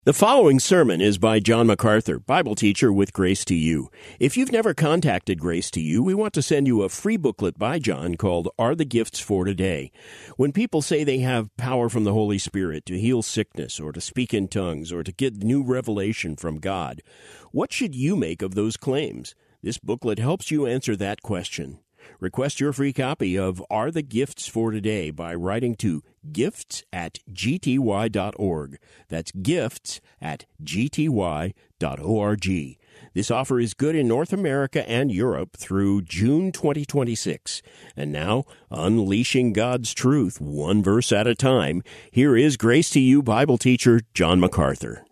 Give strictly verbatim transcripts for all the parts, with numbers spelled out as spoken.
The following sermon is by John MacArthur, Bible teacher with Grace to You. If you've never contacted Grace to You, we want to send you a free booklet by John called Are the Gifts for Today? When people say they have power from the Holy Spirit to heal sickness or to speak in tongues or to get new revelation from God, what should you make of those claims? This booklet helps you answer that question. Request your free copy of Are the Gifts for Today by writing to gifts at g t y dot org. That's gifts at g t y dot org. This offer is good in North America and Europe through June twenty twenty-six. And now, unleashing God's truth one verse at a time, here is Grace to You Bible teacher John MacArthur.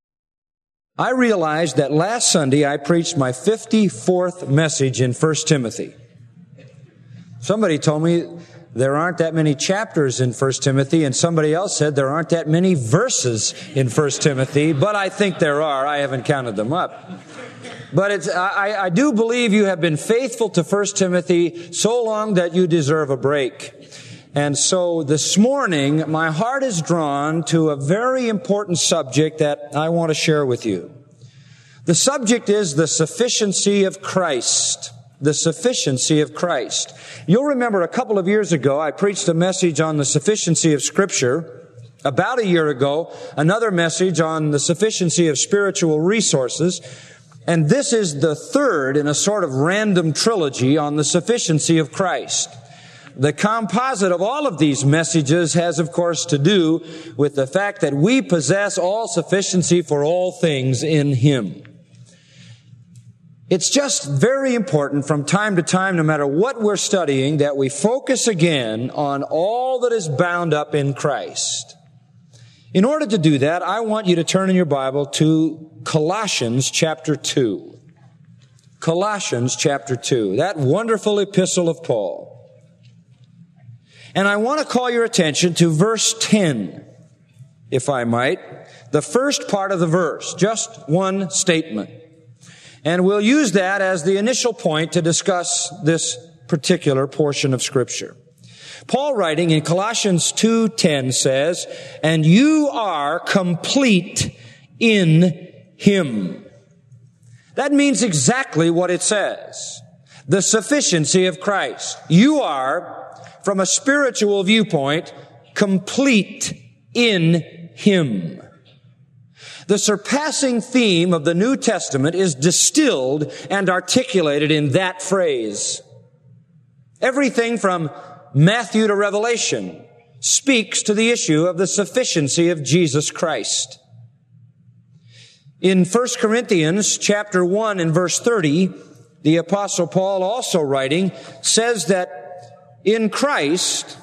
I realized that last Sunday I preached my fifty-fourth message in First Timothy. Somebody told me there aren't that many chapters in First Timothy, and somebody else said there aren't that many verses in First Timothy, but I think there are. I haven't counted them up. But it's, I, I do believe you have been faithful to First Timothy so long that you deserve a break. And so this morning, my heart is drawn to a very important subject that I want to share with you. The subject is the sufficiency of Christ. The sufficiency of Christ. You'll remember a couple of years ago, I preached a message on the sufficiency of Scripture. About a year ago, another message on the sufficiency of spiritual resources. And this is the third in a sort of random trilogy on the sufficiency of Christ. The composite of all of these messages has, of course, to do with the fact that we possess all sufficiency for all things in Him. It's just very important from time to time, no matter what we're studying, that we focus again on all that is bound up in Christ. In order to do that, I want you to turn in your Bible to Colossians chapter two. Colossians chapter two, that wonderful epistle of Paul. And I want to call your attention to verse ten, if I might. The first part of the verse, just one statement. And we'll use that as the initial point to discuss this particular portion of Scripture. Paul, writing in Colossians two ten, says, "And you are complete in Him." That means exactly what it says. The sufficiency of Christ. You are, from a spiritual viewpoint, complete in Him. The surpassing theme of the New Testament is distilled and articulated in that phrase. Everything from Matthew to Revelation speaks to the issue of the sufficiency of Jesus Christ. In First Corinthians chapter one and verse thirty, the Apostle Paul, also writing, says that in Christ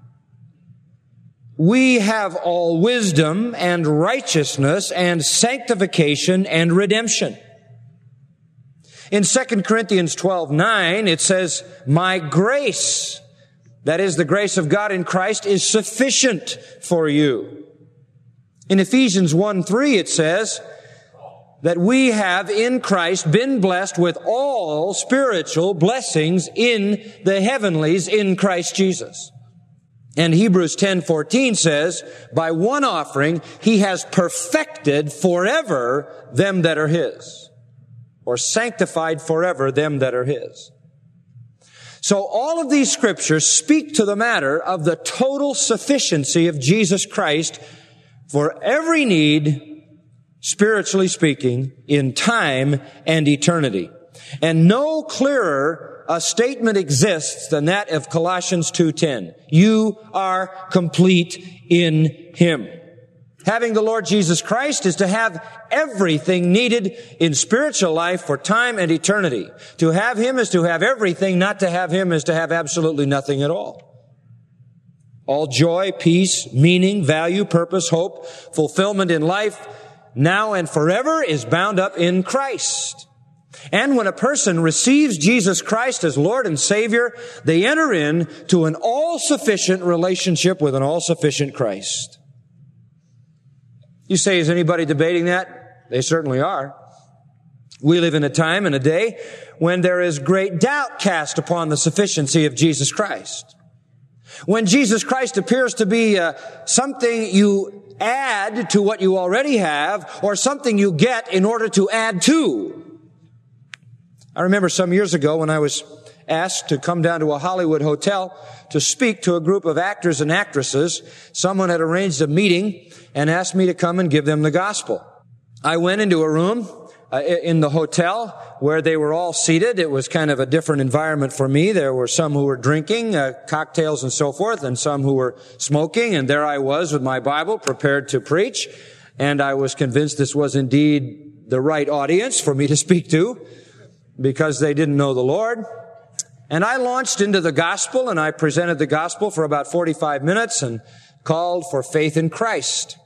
we have all wisdom and righteousness and sanctification and redemption. In Second Corinthians twelve nine, it says, "My grace," that is the grace of God in Christ, "is sufficient for you." In Ephesians one three, it says that we have in Christ been blessed with all spiritual blessings in the heavenlies in Christ Jesus. And Hebrews ten fourteen says, "By one offering He has perfected forever them that are His," or sanctified forever them that are His. So all of these scriptures speak to the matter of the total sufficiency of Jesus Christ for every need, spiritually speaking, in time and eternity. And no clearer a statement exists than that of Colossians two ten. You are complete in Him. Having the Lord Jesus Christ is to have everything needed in spiritual life for time and eternity. To have Him is to have everything. Not to have Him is to have absolutely nothing at all. All joy, peace, meaning, value, purpose, hope, fulfillment in life, now and forever, is bound up in Christ. And when a person receives Jesus Christ as Lord and Savior, they enter into an all-sufficient relationship with an all-sufficient Christ. You say, is anybody debating that? They certainly are. We live in a time and a day when there is great doubt cast upon the sufficiency of Jesus Christ. When Jesus Christ appears to be uh, something you add to what you already have, or something you get in order to add to. I remember some years ago when I was asked to come down to a Hollywood hotel to speak to a group of actors and actresses. Someone had arranged a meeting and asked me to come and give them the gospel. I went into a room uh, in the hotel where they were all seated. It was kind of a different environment for me. There were some who were drinking uh, cocktails and so forth, and some who were smoking, and there I was with my Bible prepared to preach, and I was convinced this was indeed the right audience for me to speak to because they didn't know the Lord. And I launched into the gospel, and I presented the gospel for about forty-five minutes and called for faith in Christ.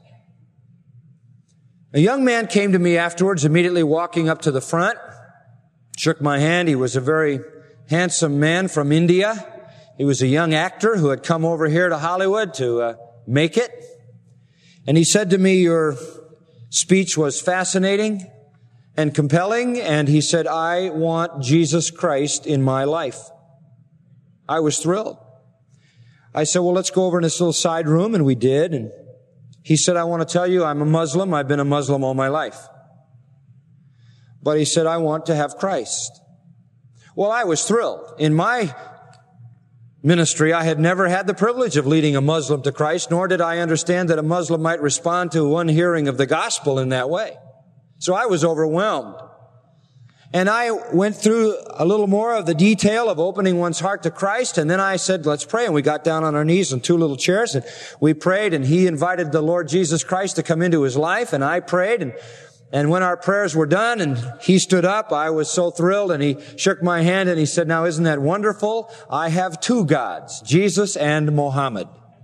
A young man came to me afterwards, immediately walking up to the front, shook my hand. He was a very handsome man from India. He was a young actor who had come over here to Hollywood to uh, make it. And he said to me, "Your speech was fascinating and compelling." And he said, "I want Jesus Christ in my life." I was thrilled. I said, "Well, let's go over in this little side room," and we did. And he said, "I want to tell you, I'm a Muslim. I've been a Muslim all my life." But he said, "I want to have Christ." Well, I was thrilled. In my ministry, I had never had the privilege of leading a Muslim to Christ, nor did I understand that a Muslim might respond to one hearing of the gospel in that way. So I was overwhelmed. And I went through a little more of the detail of opening one's heart to Christ, and then I said, "Let's pray." And we got down on our knees in two little chairs, and we prayed, and he invited the Lord Jesus Christ to come into his life, and I prayed, and and when our prayers were done, and he stood up, I was so thrilled, and he shook my hand, and he said, "Now, isn't that wonderful? I have two gods, Jesus and Mohammed."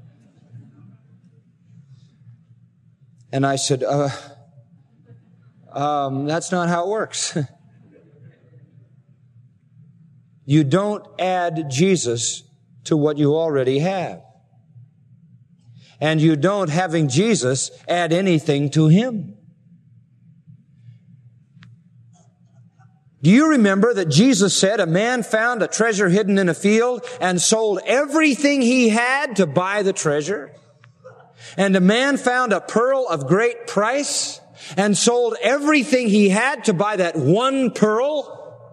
And I said, uh, um, that's not how it works. You don't add Jesus to what you already have. And you don't, having Jesus, add anything to him. Do you remember that Jesus said a man found a treasure hidden in a field and sold everything he had to buy the treasure? And a man found a pearl of great price and sold everything he had to buy that one pearl?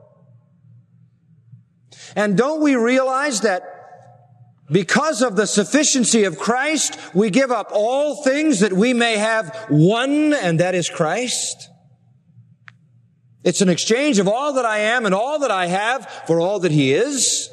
And don't we realize that because of the sufficiency of Christ, we give up all things that we may have one, and that is Christ? It's an exchange of all that I am and all that I have for all that he is.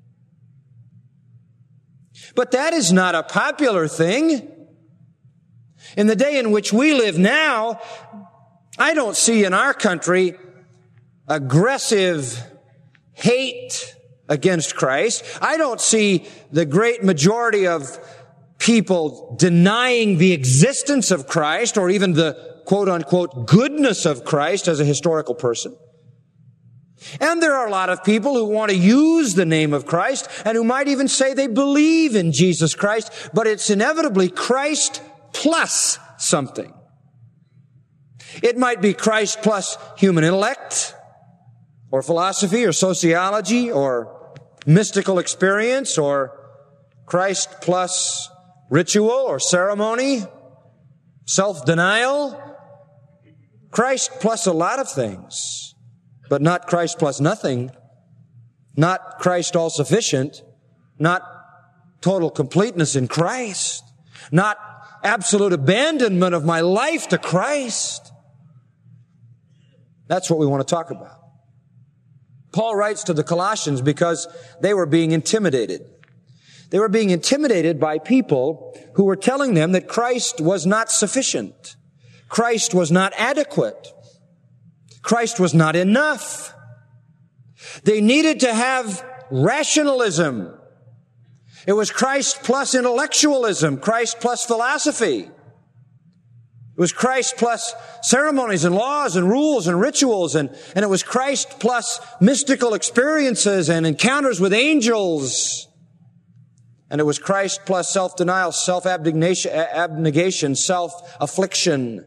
But that is not a popular thing. In the day in which we live now, I don't see in our country aggressive hate against Christ. I don't see the great majority of people denying the existence of Christ or even the quote-unquote goodness of Christ as a historical person. And there are a lot of people who want to use the name of Christ and who might even say they believe in Jesus Christ, but it's inevitably Christ plus something. It might be Christ plus human intellect or philosophy or sociology or mystical experience, or Christ plus ritual or ceremony, self-denial. Christ plus a lot of things, but not Christ plus nothing, not Christ all-sufficient, not total completeness in Christ, not absolute abandonment of my life to Christ. That's what we want to talk about. Paul writes to the Colossians because they were being intimidated. They were being intimidated by people who were telling them that Christ was not sufficient. Christ was not adequate. Christ was not enough. They needed to have rationalism. It was Christ plus intellectualism, Christ plus philosophy. It was Christ plus ceremonies and laws and rules and rituals, and, and it was Christ plus mystical experiences and encounters with angels. And it was Christ plus self-denial, self-abnegation, abnegation, self-affliction,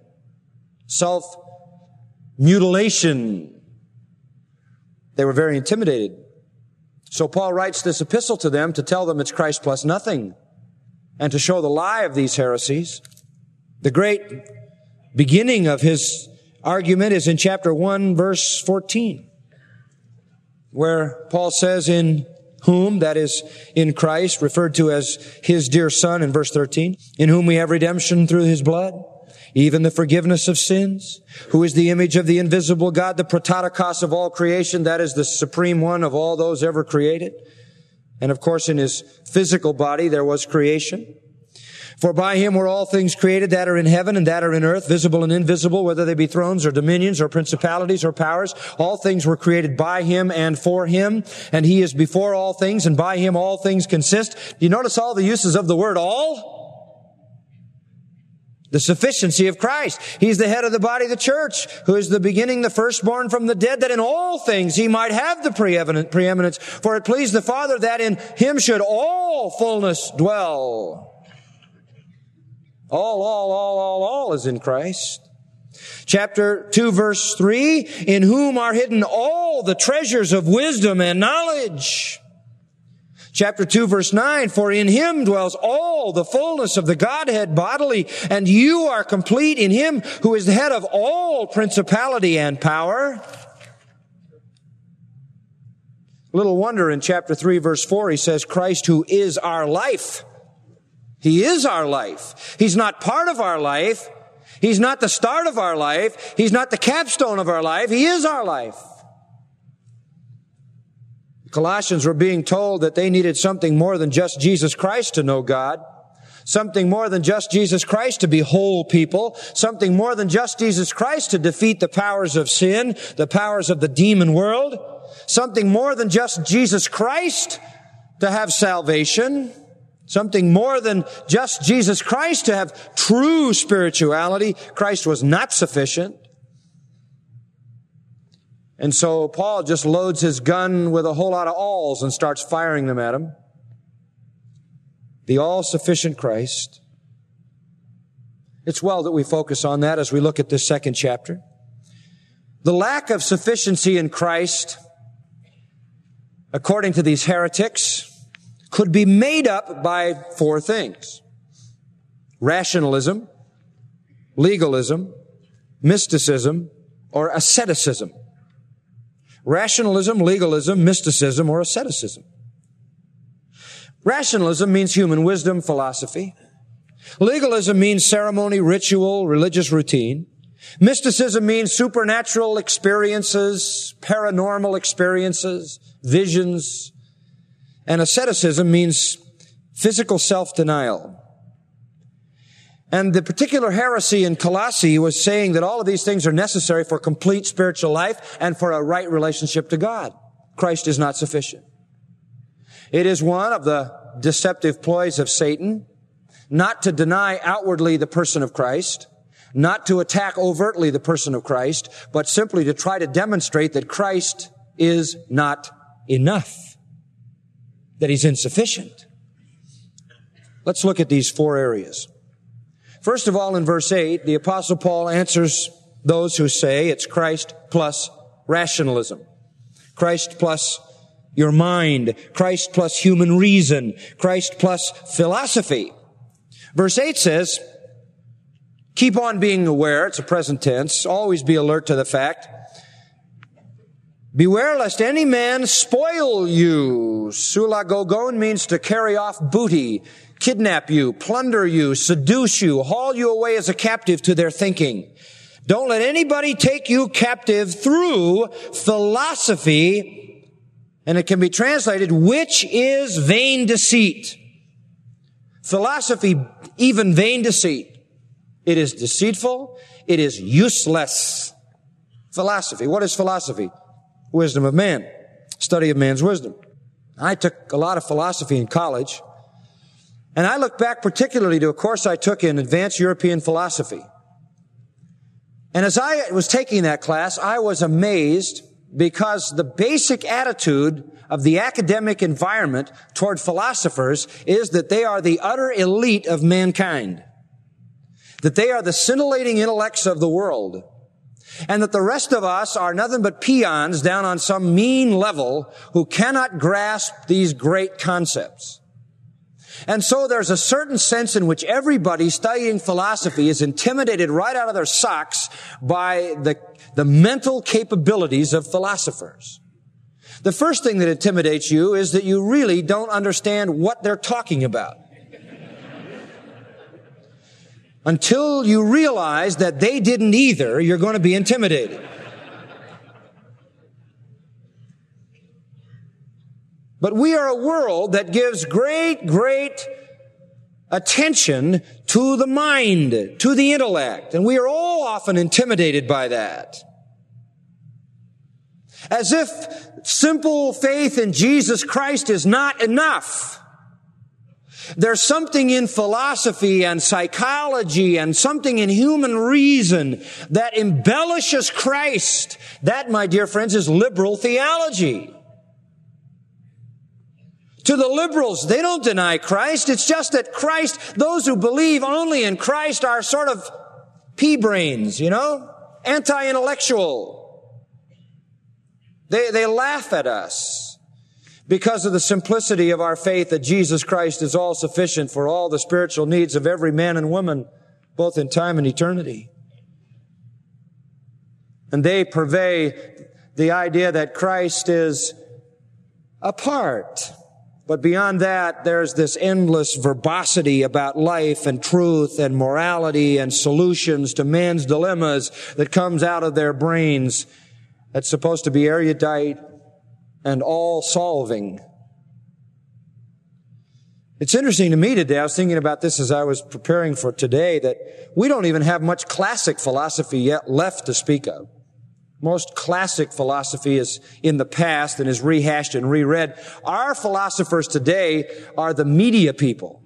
self-mutilation. They were very intimidated. So Paul writes this epistle to them to tell them it's Christ plus nothing and to show the lie of these heresies. The great beginning of his argument is in chapter one, verse fourteen, where Paul says, in whom, that is, in Christ, referred to as his dear Son in verse thirteen, in whom we have redemption through his blood, even the forgiveness of sins, who is the image of the invisible God, the prototokos of all creation, that is the supreme one of all those ever created. And of course, in his physical body, there was creation. For by him were all things created that are in heaven and that are in earth, visible and invisible, whether they be thrones or dominions or principalities or powers. All things were created by him and for him, and he is before all things, and by him all things consist. Do you notice all the uses of the word all? The sufficiency of Christ. He's the head of the body of the church, who is the beginning, the firstborn from the dead, that in all things he might have the preeminent preeminence. For it pleased the Father that in him should all fullness dwell. All, all, all, all, all is in Christ. Chapter two, verse three, in whom are hidden all the treasures of wisdom and knowledge. Chapter two, verse nine, for in him dwells all the fullness of the Godhead bodily, and you are complete in him who is the head of all principality and power. Little wonder in chapter three, verse four, he says, Christ who is our life. He is our life. He's not part of our life. He's not the start of our life. He's not the capstone of our life. He is our life. The Colossians were being told that they needed something more than just Jesus Christ to know God. Something more than just Jesus Christ to be whole people. Something more than just Jesus Christ to defeat the powers of sin, the powers of the demon world. Something more than just Jesus Christ to have salvation. Something more than just Jesus Christ to have true spirituality. Christ was not sufficient. And so Paul just loads his gun with a whole lot of alls and starts firing them at him. The all-sufficient Christ. It's well that we focus on that as we look at this second chapter. The lack of sufficiency in Christ, according to these heretics, could be made up by four things: rationalism, legalism, mysticism, or asceticism. Rationalism, legalism, mysticism, or asceticism. Rationalism means human wisdom, philosophy. Legalism means ceremony, ritual, religious routine. Mysticism means supernatural experiences, paranormal experiences, visions. And asceticism means physical self-denial. And the particular heresy in Colossae was saying that all of these things are necessary for complete spiritual life and for a right relationship to God. Christ is not sufficient. It is one of the deceptive ploys of Satan not to deny outwardly the person of Christ, not to attack overtly the person of Christ, but simply to try to demonstrate that Christ is not enough, that he's insufficient. Let's look at these four areas. First of all, in verse eight, the Apostle Paul answers those who say it's Christ plus rationalism. Christ plus your mind. Christ plus human reason. Christ plus philosophy. Verse eight says, keep on being aware, it's a present tense, always be alert to the fact, beware lest any man spoil you. Sulagogon means to carry off booty, kidnap you, plunder you, seduce you, haul you away as a captive to their thinking. Don't let anybody take you captive through philosophy, and it can be translated, which is vain deceit. Philosophy, even vain deceit. It is deceitful. It is useless. Philosophy. What is philosophy? Wisdom of man. Study of man's wisdom. I took a lot of philosophy in college, and I look back particularly to a course I took in Advanced European Philosophy. And as I was taking that class, I was amazed because the basic attitude of the academic environment toward philosophers is that they are the utter elite of mankind. That they are the scintillating intellects of the world. and that the rest of us are nothing but peons down on some mean level who cannot grasp these great concepts. And so there's a certain sense in which everybody studying philosophy is intimidated right out of their socks by the, the mental capabilities of philosophers. The first thing that intimidates you is that you really don't understand what they're talking about. Until you realize that they didn't either, you're going to be intimidated. But we are a world that gives great, great attention to the mind, to the intellect, and we are all often intimidated by that. As if simple faith in Jesus Christ is not enough. There's something in philosophy and psychology and something in human reason that embellishes Christ. That, my dear friends, is liberal theology. To the liberals, they don't deny Christ. It's just that Christ, those who believe only in Christ are sort of pea-brains, you know, anti-intellectual. They, they laugh at us because of the simplicity of our faith that Jesus Christ is all sufficient for all the spiritual needs of every man and woman, both in time and eternity. And they purvey the idea that Christ is apart. But beyond that, there's this endless verbosity about life and truth and morality and solutions to man's dilemmas that comes out of their brains. That's supposed to be erudite and all-solving. It's interesting to me today, I was thinking about this as I was preparing for today, that we don't even have much classic philosophy yet left to speak of. Most classic philosophy is in the past and is rehashed and reread. Our philosophers today are the media people.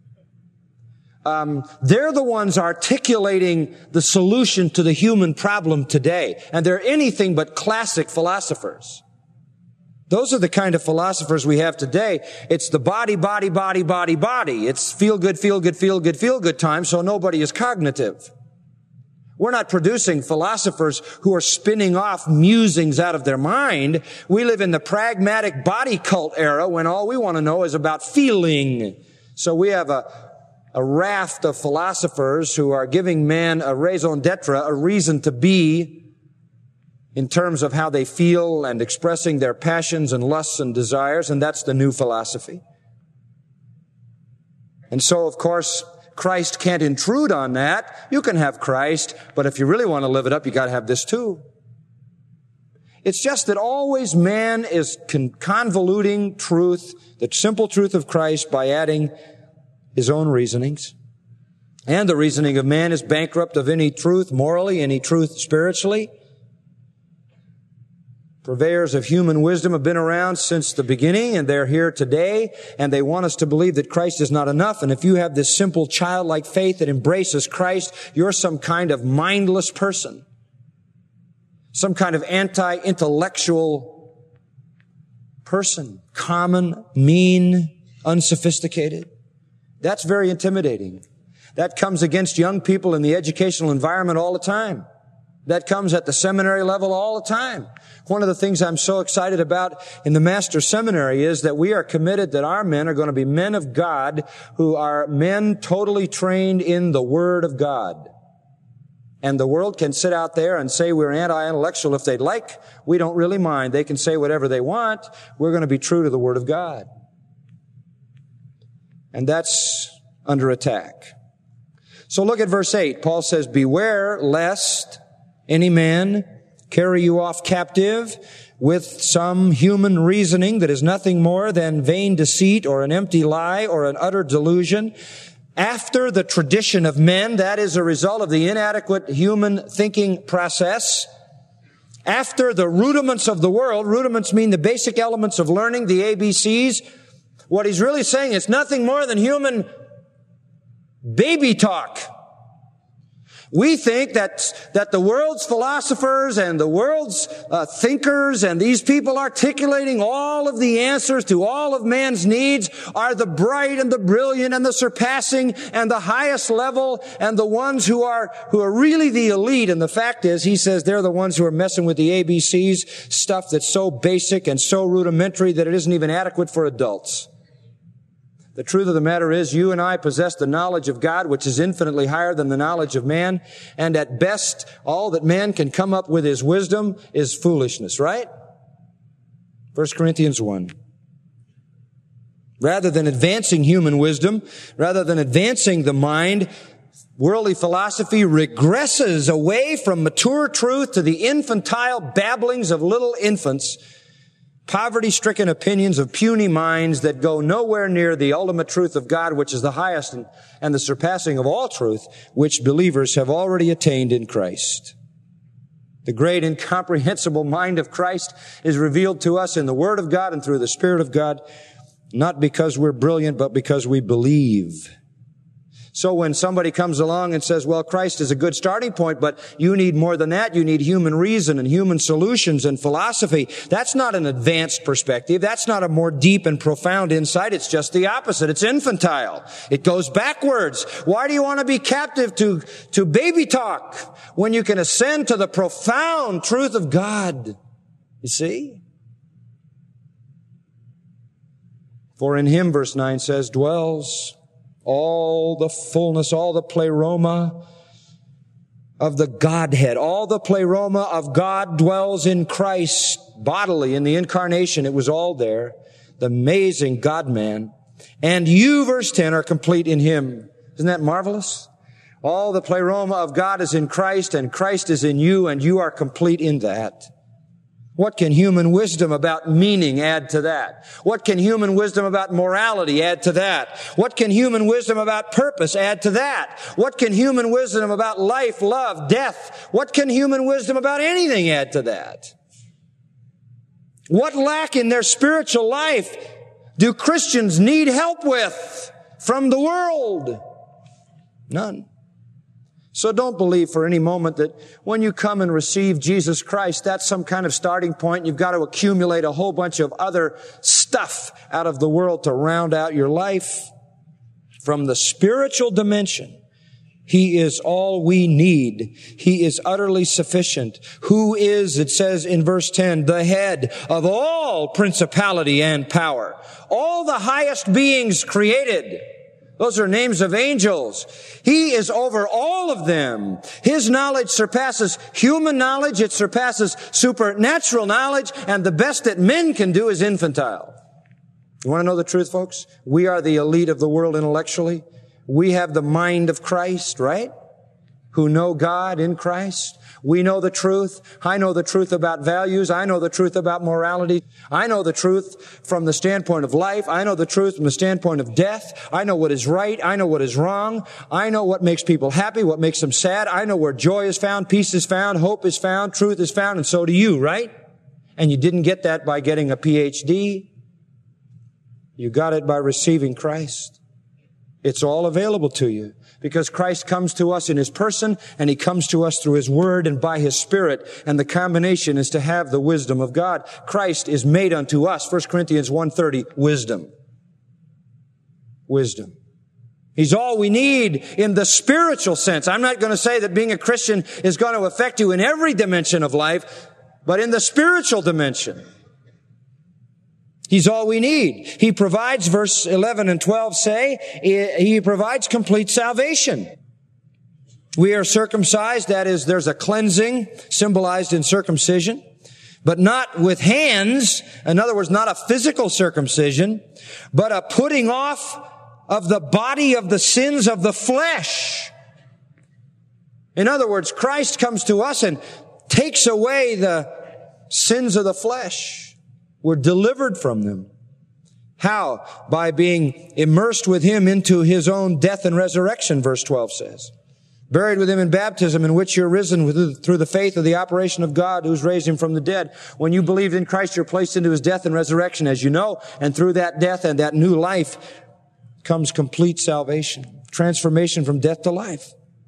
Um, they're the ones articulating the solution to the human problem today. And they're anything but classic philosophers. Those are the kind of philosophers we have today. It's the body, body, body, body, body. It's feel good, feel good, feel good, feel good time, so nobody is cognitive. We're not producing philosophers who are spinning off musings out of their mind. We live in the pragmatic body cult era when all we want to know is about feeling. So we have a, a raft of philosophers who are giving man a raison d'etre, a reason to be, in terms of how they feel and expressing their passions and lusts and desires, and that's the new philosophy. And so, of course, Christ can't intrude on that. You can have Christ, but if you really want to live it up, you got to have this too. It's just that always man is con- convoluting truth, the simple truth of Christ, by adding his own reasonings. And the reasoning of man is bankrupt of any truth morally, any truth spiritually. Purveyors of human wisdom have been around since the beginning, and they're here today, and they want us to believe that Christ is not enough. And if you have this simple childlike faith that embraces Christ, you're some kind of mindless person, some kind of anti-intellectual person, common, mean, unsophisticated. That's very intimidating. That comes against young people in the educational environment all the time. That comes at the seminary level all the time. One of the things I'm so excited about in the Master Seminary is that we are committed that our men are going to be men of God who are men totally trained in the Word of God. And the world can sit out there and say we're anti-intellectual if they'd like. We don't really mind. They can say whatever they want. We're going to be true to the Word of God. And that's under attack. So look at verse eight. Paul says, beware lest any man carry you off captive with some human reasoning that is nothing more than vain deceit or an empty lie or an utter delusion. After the tradition of men, that is a result of the inadequate human thinking process. After the rudiments of the world, rudiments mean the basic elements of learning, the A B Cs. What he's really saying is nothing more than human baby talk. We think that, that the world's philosophers and the world's uh, thinkers and these people articulating all of the answers to all of man's needs are the bright and the brilliant and the surpassing and the highest level and the ones who are, who are really the elite. And the fact is, he says they're the ones who are messing with the A B Cs, stuff that's so basic and so rudimentary that it isn't even adequate for adults. The truth of the matter is, you and I possess the knowledge of God, which is infinitely higher than the knowledge of man. And at best, all that man can come up with is wisdom is foolishness, right? First Corinthians one. Rather than advancing human wisdom, rather than advancing the mind, worldly philosophy regresses away from mature truth to the infantile babblings of little infants, poverty-stricken opinions of puny minds that go nowhere near the ultimate truth of God, which is the highest and, and the surpassing of all truth, which believers have already attained in Christ. The great incomprehensible mind of Christ is revealed to us in the Word of God and through the Spirit of God, not because we're brilliant, but because we believe. So when somebody comes along and says, well, Christ is a good starting point, but you need more than that. You need human reason and human solutions and philosophy. That's not an advanced perspective. That's not a more deep and profound insight. It's just the opposite. It's infantile. It goes backwards. Why do you want to be captive to, to baby talk when you can ascend to the profound truth of God? You see? For in him, verse nine says, dwells all the fullness, all the pleroma of the Godhead. All the pleroma of God dwells in Christ bodily. In the incarnation, it was all there. The amazing God-man. And you, verse ten, are complete in him. Isn't that marvelous? All the pleroma of God is in Christ, and Christ is in you, and you are complete in that. What can human wisdom about meaning add to that? What can human wisdom about morality add to that? What can human wisdom about purpose add to that? What can human wisdom about life, love, death? What can human wisdom about anything add to that? What lack in their spiritual life do Christians need help with from the world? None. So don't believe for any moment that when you come and receive Jesus Christ, that's some kind of starting point. You've got to accumulate a whole bunch of other stuff out of the world to round out your life. From the spiritual dimension, He is all we need. He is utterly sufficient. Who is, it says in verse ten, the head of all principality and power. All the highest beings created. Those are names of angels. He is over all of them. His knowledge surpasses human knowledge. It surpasses supernatural knowledge. And the best that men can do is infantile. You want to know the truth, folks? We are the elite of the world intellectually. We have the mind of Christ, right? Who know God in Christ. We know the truth. I know the truth about values. I know the truth about morality. I know the truth from the standpoint of life. I know the truth from the standpoint of death. I know what is right. I know what is wrong. I know what makes people happy, what makes them sad. I know where joy is found, peace is found, hope is found, truth is found, and so do you, right? And you didn't get that by getting a P H D. You got it by receiving Christ. It's all available to you. Because Christ comes to us in His person, and He comes to us through His Word and by His Spirit. And the combination is to have the wisdom of God. Christ is made unto us, First Corinthians one thirty, wisdom. Wisdom. He's all we need in the spiritual sense. I'm not going to say that being a Christian is going to affect you in every dimension of life, but in the spiritual dimension. He's all we need. He provides, verse eleven and twelve say, He provides complete salvation. We are circumcised, that is, there's a cleansing symbolized in circumcision, but not with hands. In other words, not a physical circumcision, but a putting off of the body of the sins of the flesh. In other words, Christ comes to us and takes away the sins of the flesh. We're delivered from them. How? By being immersed with Him into His own death and resurrection, verse twelve says. Buried with Him in baptism, in which you're risen with, through the faith of the operation of God who's raised Him from the dead. When you believed in Christ, you're placed into His death and resurrection, as you know. And through that death and that new life comes complete salvation. Transformation from death to life.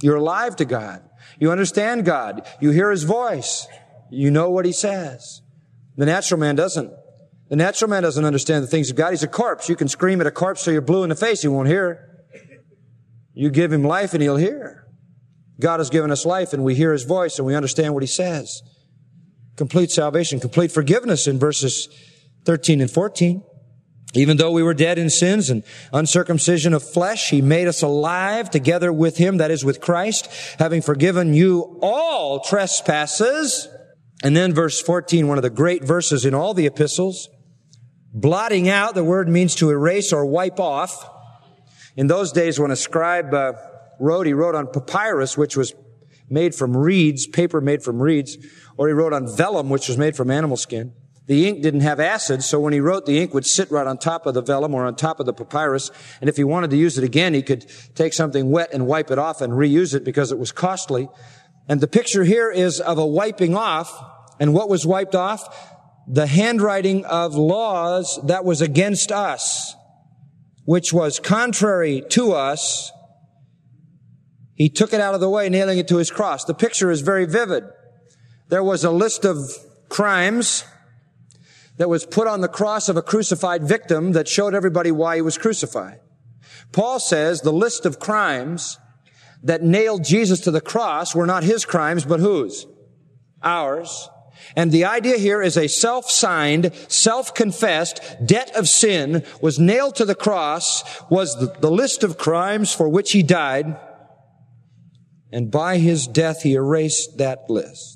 You're alive to God. You understand God. You hear His voice. You know what He says. The natural man doesn't. The natural man doesn't understand the things of God. He's a corpse. You can scream at a corpse till you're blue in the face. He won't hear. You give him life and he'll hear. God has given us life and we hear His voice and we understand what He says. Complete salvation, complete forgiveness in verses thirteen and fourteen. Even though we were dead in sins and uncircumcision of flesh, He made us alive together with Him, that is with Christ, having forgiven you all trespasses. And then verse fourteen, one of the great verses in all the epistles, blotting out, the word means to erase or wipe off. In those days when a scribe uh, wrote, he wrote on papyrus, which was made from reeds, paper made from reeds, or he wrote on vellum, which was made from animal skin. The ink didn't have acid, so when he wrote, the ink would sit right on top of the vellum or on top of the papyrus. And if he wanted to use it again, he could take something wet and wipe it off and reuse it because it was costly. And the picture here is of a wiping off. And what was wiped off? The handwriting of laws that was against us, which was contrary to us. He took it out of the way, nailing it to His cross. The picture is very vivid. There was a list of crimes that was put on the cross of a crucified victim that showed everybody why He was crucified. Paul says the list of crimes that nailed Jesus to the cross were not His crimes, but whose? Ours. And the idea here is a self-signed, self-confessed debt of sin was nailed to the cross, was the, the list of crimes for which He died, and by His death He erased that list.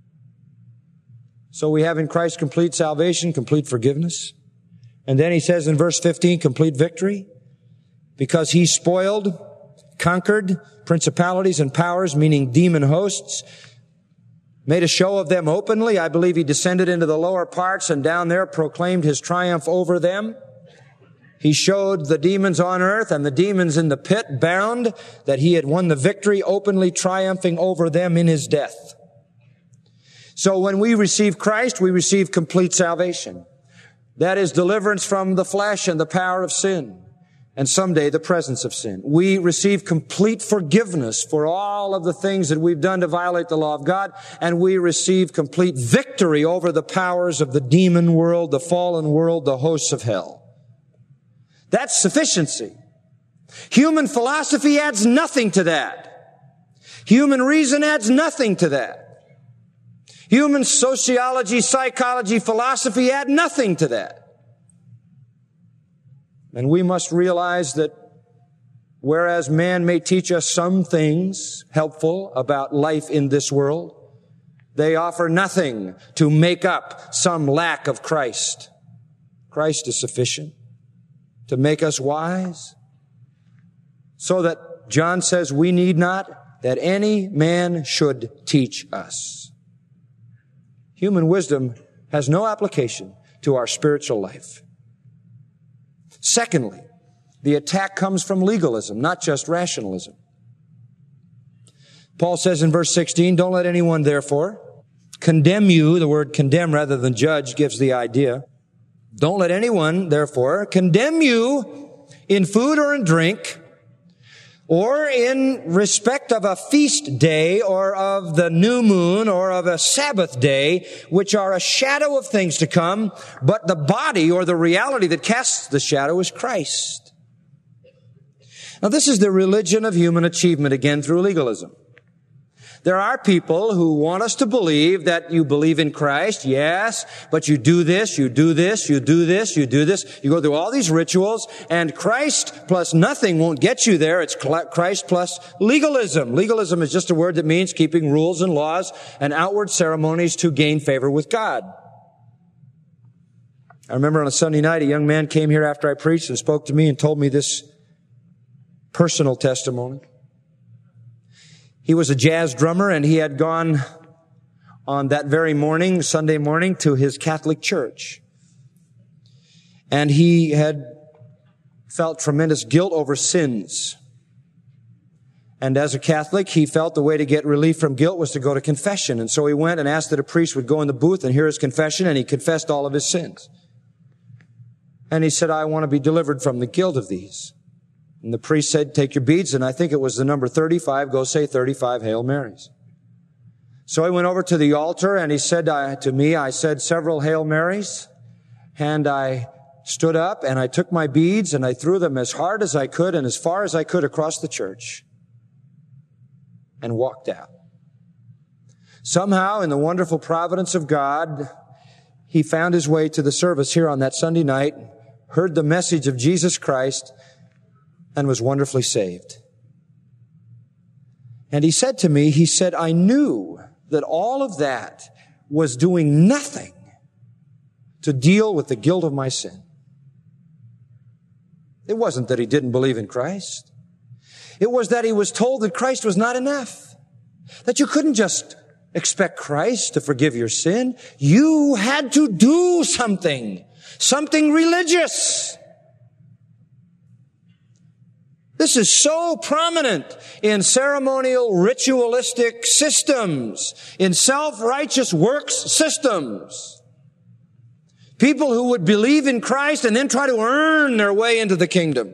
So we have in Christ complete salvation, complete forgiveness. And then He says in verse fifteen, complete victory, because He spoiled, conquered principalities and powers, meaning demon hosts, made a show of them openly. I believe He descended into the lower parts and down there proclaimed His triumph over them. He showed the demons on earth and the demons in the pit bound that He had won the victory, openly triumphing over them in His death. So when we receive Christ, we receive complete salvation. That is deliverance from the flesh and the power of sin, and someday the presence of sin. We receive complete forgiveness for all of the things that we've done to violate the law of God, and we receive complete victory over the powers of the demon world, the fallen world, the hosts of hell. That's sufficiency. Human philosophy adds nothing to that. Human reason adds nothing to that. Human sociology, psychology, philosophy add nothing to that. And we must realize that whereas man may teach us some things helpful about life in this world, they offer nothing to make up some lack of Christ. Christ is sufficient to make us wise, so that John says we need not that any man should teach us. Human wisdom has no application to our spiritual life. Secondly, the attack comes from legalism, not just rationalism. Paul says in verse sixteen, don't let anyone therefore condemn you. The word condemn rather than judge gives the idea. Don't let anyone therefore condemn you in food or in drink, or in respect of a feast day, or of the new moon, or of a Sabbath day, which are a shadow of things to come, but the body or the reality that casts the shadow is Christ. Now this is the religion of human achievement, again through legalism. There are people who want us to believe that you believe in Christ, yes, but you do this, you do this, you do this, you do this. You go through all these rituals, and Christ plus nothing won't get you there. It's Christ plus legalism. Legalism is just a word that means keeping rules and laws and outward ceremonies to gain favor with God. I remember on a Sunday night, a young man came here after I preached and spoke to me and told me this personal testimony. He was a jazz drummer, and he had gone on that very morning, Sunday morning, to his Catholic church. And he had felt tremendous guilt over sins. And as a Catholic, he felt the way to get relief from guilt was to go to confession. And so he went and asked that a priest would go in the booth and hear his confession, and he confessed all of his sins. And he said, I want to be delivered from the guilt of these. And the priest said, take your beads, and I think it was the number thirty-five, go say thirty-five Hail Marys. So I went over to the altar, and he said uh, to me, I said several Hail Marys, and I stood up, and I took my beads, and I threw them as hard as I could and as far as I could across the church, and walked out. Somehow, in the wonderful providence of God, he found his way to the service here on that Sunday night, heard the message of Jesus Christ, and was wonderfully saved. And he said to me, he said, I knew that all of that was doing nothing to deal with the guilt of my sin. It wasn't that he didn't believe in Christ. It was that he was told that Christ was not enough. That you couldn't just expect Christ to forgive your sin. You had to do something. Something religious. This is so prominent in ceremonial, ritualistic systems, in self-righteous works systems. People who would believe in Christ and then try to earn their way into the kingdom.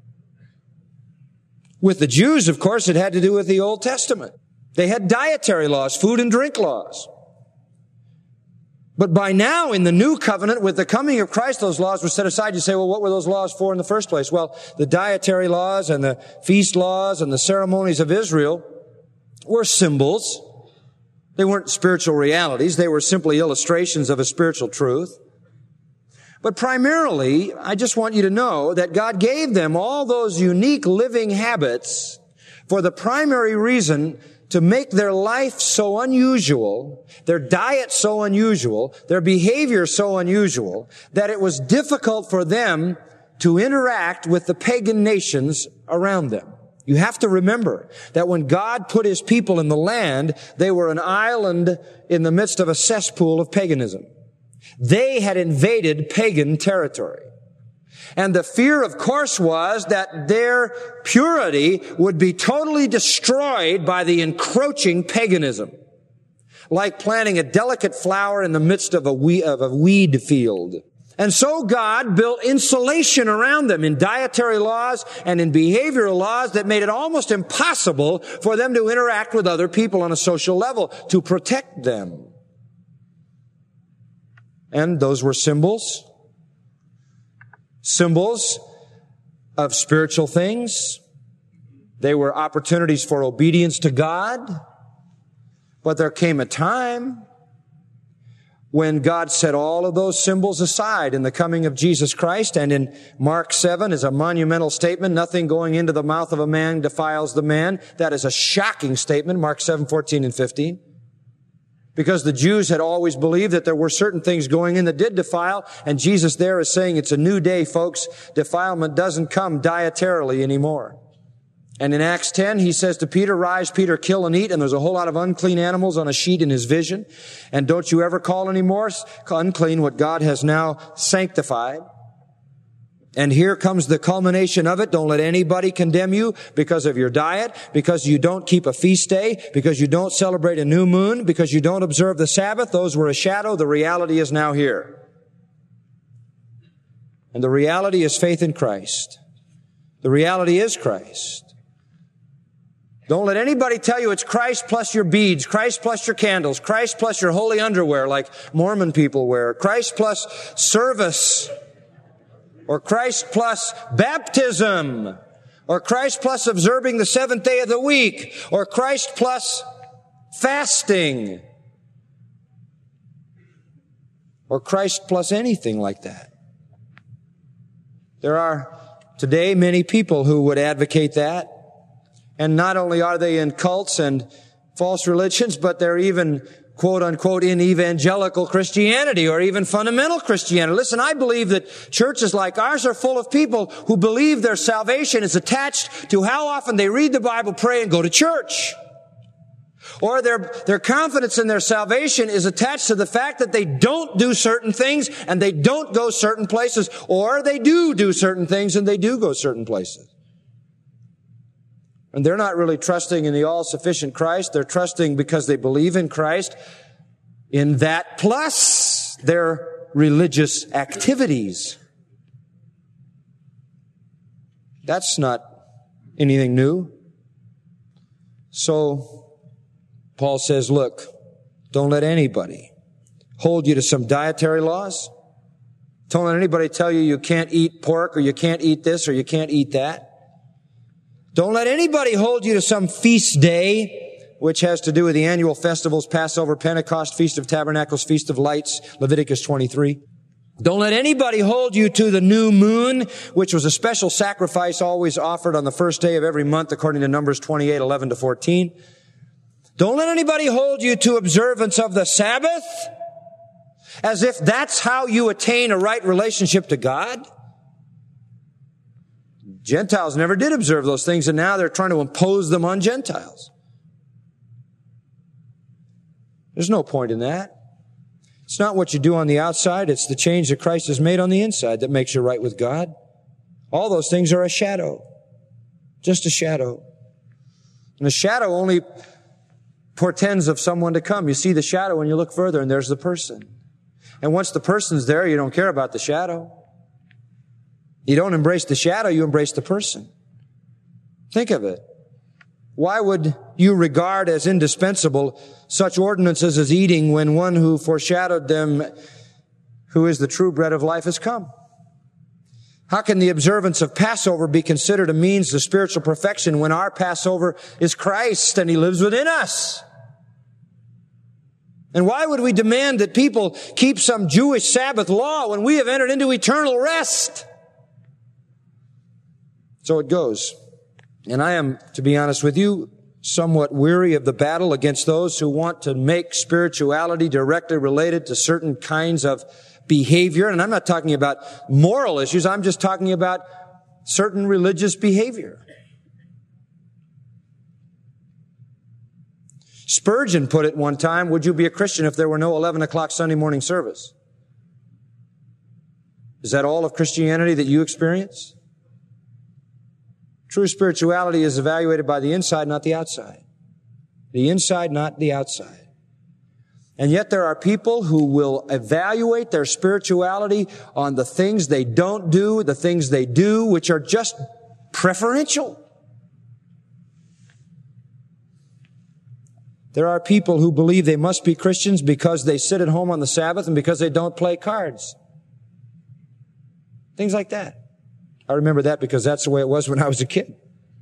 With the Jews, of course, it had to do with the Old Testament. They had dietary laws, food and drink laws. But by now, in the new covenant, with the coming of Christ, those laws were set aside. You say, well, what were those laws for in the first place? Well, the dietary laws and the feast laws and the ceremonies of Israel were symbols. They weren't spiritual realities. They were simply illustrations of a spiritual truth. But primarily, I just want you to know that God gave them all those unique living habits for the primary reason to make their life so unusual, their diet so unusual, their behavior so unusual, that it was difficult for them to interact with the pagan nations around them. You have to remember that when God put his people in the land, they were an island in the midst of a cesspool of paganism. They had invaded pagan territory. And the fear, of course, was that their purity would be totally destroyed by the encroaching paganism. Like planting a delicate flower in the midst of a weed, of a weed field. And so God built insulation around them in dietary laws and in behavioral laws that made it almost impossible for them to interact with other people on a social level, to protect them. And those were symbols. Symbols of spiritual things. They were opportunities for obedience to God. But there came a time when God set all of those symbols aside in the coming of Jesus Christ. And in Mark seven is a monumental statement. Nothing going into the mouth of a man defiles the man. That is a shocking statement. Mark seven, fourteen and fifteen. Because the Jews had always believed that there were certain things going in that did defile, and Jesus there is saying it's a new day, folks. Defilement doesn't come dietarily anymore. And in Acts ten, he says to Peter, rise, Peter, kill and eat, and there's a whole lot of unclean animals on a sheet in his vision. And don't you ever call anymore unclean what God has now sanctified. And here comes the culmination of it. Don't let anybody condemn you because of your diet, because you don't keep a feast day, because you don't celebrate a new moon, because you don't observe the Sabbath. Those were a shadow. The reality is now here. And the reality is faith in Christ. The reality is Christ. Don't let anybody tell you it's Christ plus your beads, Christ plus your candles, Christ plus your holy underwear like Mormon people wear, Christ plus service, or Christ plus baptism, or Christ plus observing the seventh day of the week, or Christ plus fasting, or Christ plus anything like that. There are today many people who would advocate that. And not only are they in cults and false religions, but they're even, quote unquote, in evangelical Christianity or even fundamental Christianity. Listen, I believe that churches like ours are full of people who believe their salvation is attached to how often they read the Bible, pray, and go to church. Or their, their confidence in their salvation is attached to the fact that they don't do certain things and they don't go certain places, or they do do certain things and they do go certain places. And they're not really trusting in the all-sufficient Christ. They're trusting because they believe in Christ in that plus their religious activities. That's not anything new. So Paul says, look, don't let anybody hold you to some dietary laws. Don't let anybody tell you you can't eat pork or you can't eat this or you can't eat that. Don't let anybody hold you to some feast day, which has to do with the annual festivals, Passover, Pentecost, Feast of Tabernacles, Feast of Lights, Leviticus twenty-three. Don't let anybody hold you to the new moon, which was a special sacrifice always offered on the first day of every month, according to Numbers twenty-eight, eleven to fourteen. Don't let anybody hold you to observance of the Sabbath, as if that's how you attain a right relationship to God. Gentiles never did observe those things, and now they're trying to impose them on Gentiles. There's no point in that. It's not what you do on the outside, it's the change that Christ has made on the inside that makes you right with God. All those things are a shadow. Just a shadow. And a shadow only portends of someone to come. You see the shadow when you look further, and there's the person. And once the person's there, you don't care about the shadow. You don't embrace the shadow, you embrace the person. Think of it. Why would you regard as indispensable such ordinances as eating when one who foreshadowed them, who is the true bread of life, has come? How can the observance of Passover be considered a means to spiritual perfection when our Passover is Christ and He lives within us? And why would we demand that people keep some Jewish Sabbath law when we have entered into eternal rest? So it goes. And I am, to be honest with you, somewhat weary of the battle against those who want to make spirituality directly related to certain kinds of behavior. And I'm not talking about moral issues. I'm just talking about certain religious behavior. Spurgeon put it one time, would you be a Christian if there were no eleven o'clock Sunday morning service? Is that all of Christianity that you experience? True spirituality is evaluated by the inside, not the outside. The inside, not the outside. And yet there are people who will evaluate their spirituality on the things they don't do, the things they do, which are just preferential. There are people who believe they must be Christians because they sit at home on the Sabbath and because they don't play cards. Things like that. I remember that because that's the way it was when I was a kid.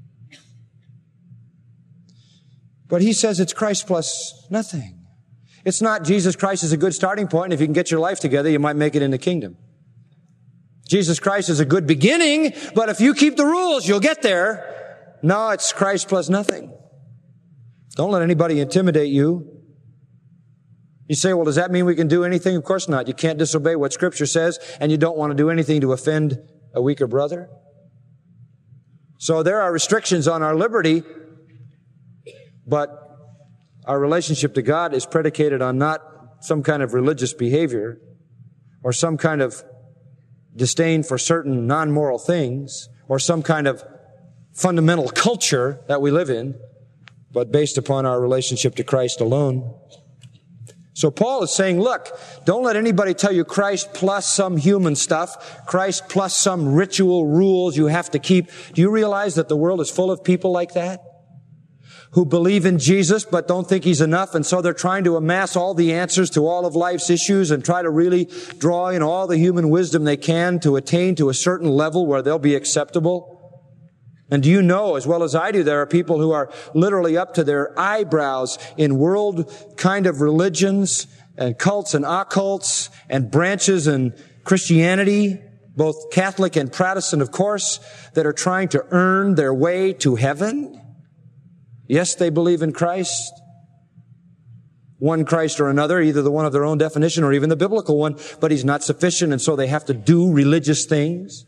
But he says it's Christ plus nothing. It's not Jesus Christ is a good starting point, and if you can get your life together, you might make it in the kingdom. Jesus Christ is a good beginning, but if you keep the rules, you'll get there. No, it's Christ plus nothing. Don't let anybody intimidate you. You say, well, does that mean we can do anything? Of course not. You can't disobey what Scripture says, and you don't want to do anything to offend a weaker brother. So there are restrictions on our liberty, but our relationship to God is predicated on not some kind of religious behavior or some kind of disdain for certain non-moral things or some kind of fundamental culture that we live in, but based upon our relationship to Christ alone. So Paul is saying, look, don't let anybody tell you Christ plus some human stuff, Christ plus some ritual rules you have to keep. Do you realize that the world is full of people like that? Who believe in Jesus but don't think He's enough, and so they're trying to amass all the answers to all of life's issues and try to really draw in all the human wisdom they can to attain to a certain level where they'll be acceptable. And do you know, as well as I do, there are people who are literally up to their eyebrows in world kind of religions and cults and occults and branches in Christianity, both Catholic and Protestant, of course, that are trying to earn their way to heaven. Yes, they believe in Christ, one Christ or another, either the one of their own definition or even the biblical one, but He's not sufficient, and so they have to do religious things.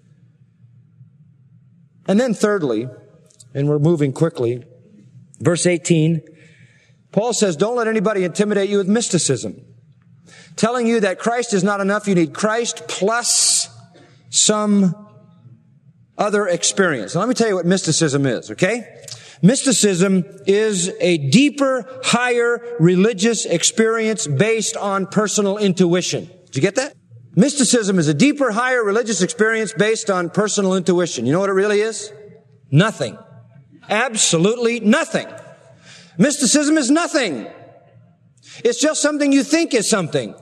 And then thirdly, and we're moving quickly, verse eighteen, Paul says, don't let anybody intimidate you with mysticism, telling you that Christ is not enough. You need Christ plus some other experience. Now, let me tell you what mysticism is, okay? Mysticism is a deeper, higher religious experience based on personal intuition. Did you get that? Mysticism is a deeper, higher religious experience based on personal intuition. You know what it really is? Nothing. Absolutely nothing. Mysticism is nothing. It's just something you think is something.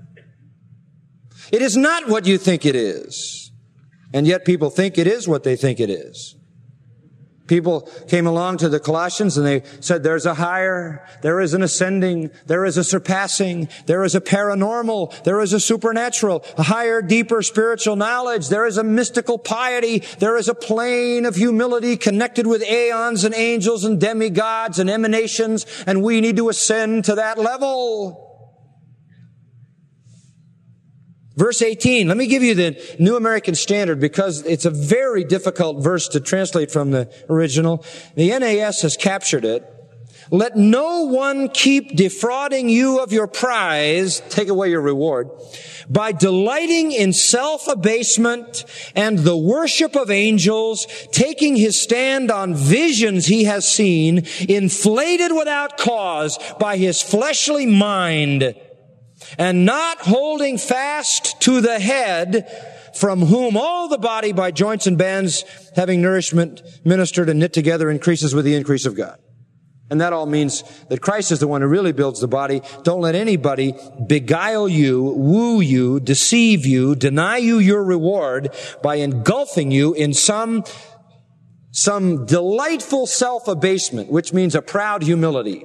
It is not what you think it is. And yet people think it is what they think it is. People came along to the Colossians and they said there's a higher, there is an ascending, there is a surpassing, there is a paranormal, there is a supernatural, a higher, deeper spiritual knowledge, there is a mystical piety, there is a plane of humility connected with aeons and angels and demigods and emanations, and we need to ascend to that level. Verse eighteen, let me give you the New American Standard because it's a very difficult verse to translate from the original. The N A S has captured it. Let no one keep defrauding you of your prize, take away your reward, by delighting in self-abasement and the worship of angels, taking his stand on visions he has seen, inflated without cause by his fleshly mind, and not holding fast to the head, from whom all the body by joints and bands, having nourishment ministered and knit together, increases with the increase of God. And that all means that Christ is the one who really builds the body. Don't let anybody beguile you, woo you, deceive you, deny you your reward by engulfing you in some, some delightful self-abasement, which means a proud humility.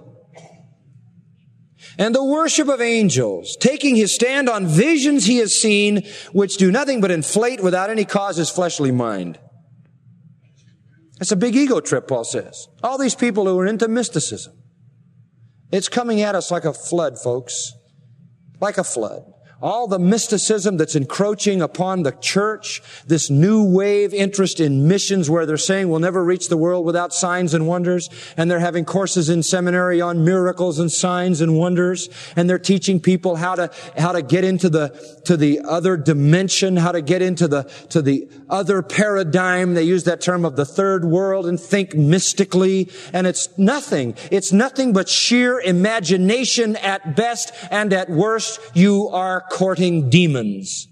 And the worship of angels, taking his stand on visions he has seen, which do nothing but inflate without any cause his fleshly mind. That's a big ego trip, Paul says. All these people who are into mysticism. It's coming at us like a flood, folks. Like a flood. All the mysticism that's encroaching upon the church, this new wave interest in missions where they're saying we'll never reach the world without signs and wonders, and they're having courses in seminary on miracles and signs and wonders, and they're teaching people how to how to get into the to the other dimension, how to get into the to the other paradigm. They use that term of the third world and think mystically, and it's nothing. It's nothing but sheer imagination at best, and at worst you are courting demons.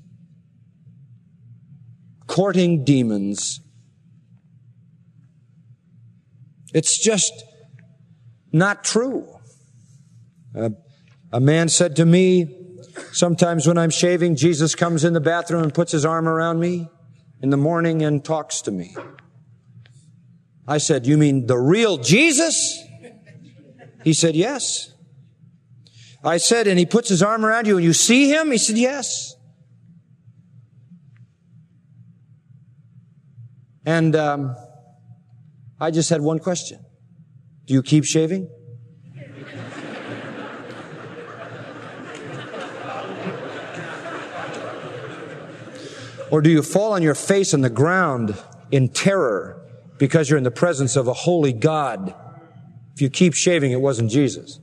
Courting demons. It's just not true. Uh, a man said to me, sometimes when I'm shaving, Jesus comes in the bathroom and puts his arm around me in the morning and talks to me. I said, you mean the real Jesus? He said, yes. I said, and he puts his arm around you and you see him? He said, yes. And um, I just had one question. Do you keep shaving? Or do you fall on your face on the ground in terror because you're in the presence of a holy God? If you keep shaving, it wasn't Jesus.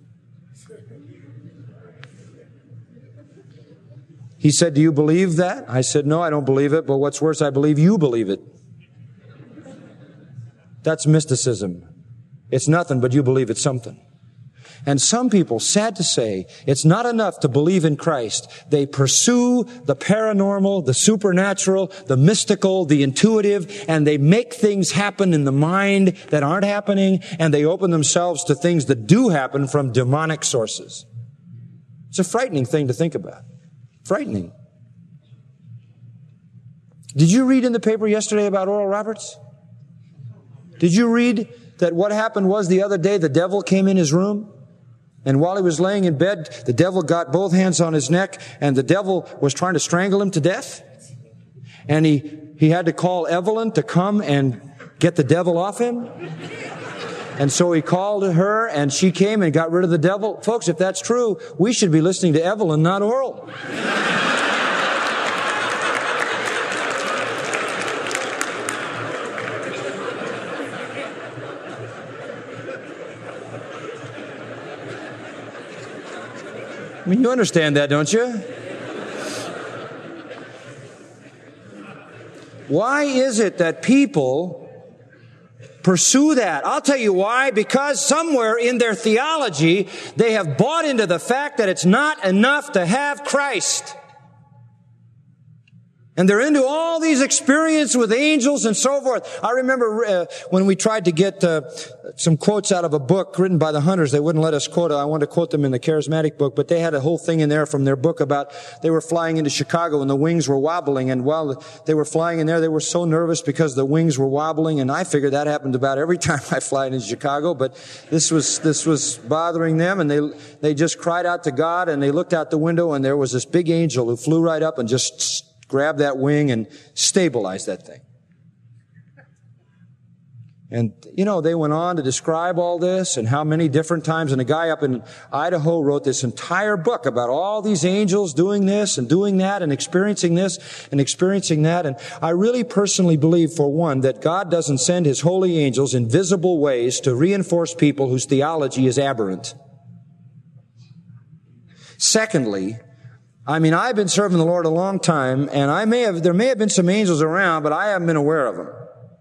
He said, do you believe that? I said, no, I don't believe it, but what's worse, I believe you believe it. That's mysticism. It's nothing, but you believe it's something. And some people, sad to say, it's not enough to believe in Christ. They pursue the paranormal, the supernatural, the mystical, the intuitive, and they make things happen in the mind that aren't happening, and they open themselves to things that do happen from demonic sources. It's a frightening thing to think about. Frightening. Did you read in the paper yesterday about Oral Roberts? Did you read that what happened was the other day the devil came in his room? And while he was laying in bed, the devil got both hands on his neck, and the devil was trying to strangle him to death. And he, he had to call Evelyn to come and get the devil off him. And so he called her, and she came and got rid of the devil. Folks, if that's true, we should be listening to Evelyn, not Oral. I mean, you understand that, don't you? Why is it that people pursue that? I'll tell you why. Because somewhere in their theology, they have bought into the fact that it's not enough to have Christ. And they're into all these experiences with angels and so forth. I remember uh, when we tried to get uh, some quotes out of a book written by the Hunters. They wouldn't let us quote it. I wanted to quote them in the Charismatic book, but they had a whole thing in there from their book about they were flying into Chicago and the wings were wobbling. And while they were flying in there, they were so nervous because the wings were wobbling. And I figured that happened about every time I fly into Chicago. But this was this was bothering them, and they they just cried out to God. And they looked out the window, and there was this big angel who flew right up and just grab that wing and stabilize that thing. And, you know, they went on to describe all this and how many different times, and a guy up in Idaho wrote this entire book about all these angels doing this and doing that and experiencing this and experiencing that. And I really personally believe, for one, that God doesn't send His holy angels in visible ways to reinforce people whose theology is aberrant. Secondly, I mean, I've been serving the Lord a long time, and I may have, there may have been some angels around, but I haven't been aware of them.